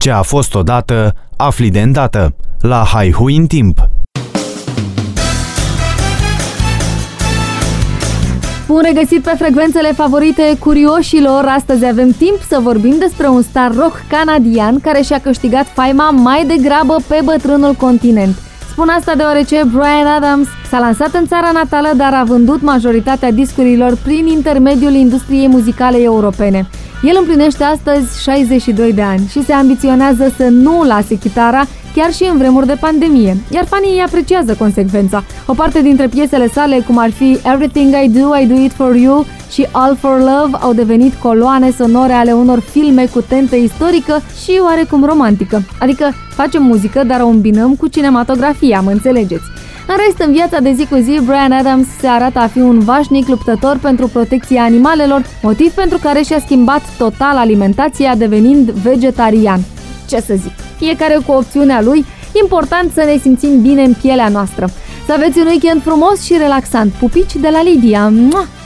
Ce a fost odată, afli de îndată. La Haihui în timp. Bun regăsit pe frecvențele favorite curioșilor! Astăzi avem timp să vorbim despre un star rock canadian care și-a câștigat faima mai degrabă pe bătrânul continent. Spun asta deoarece Bryan Adams s-a lansat în țara natală, dar a vândut majoritatea discurilor prin intermediul industriei muzicale europene. El împlinește astăzi 62 de ani și se ambiționează să nu lase chitara chiar și în vremuri de pandemie, iar fanii îi apreciază consecvența. O parte dintre piesele sale, cum ar fi Everything I Do It For You și All For Love, au devenit coloane sonore ale unor filme cu tentă istorică și oarecum romantică. Adică facem muzică, dar o îmbinăm cu cinematografia, mă înțelegeți? În rest, în viața de zi cu zi, Bryan Adams se arată a fi un vașnic luptător pentru protecția animalelor, motiv pentru care și-a schimbat total alimentația, devenind vegetarian. Ce să zic, fiecare cu opțiunea lui, important să ne simțim bine în pielea noastră. Să aveți un weekend frumos și relaxant. Pupici de la Lidia! Mua!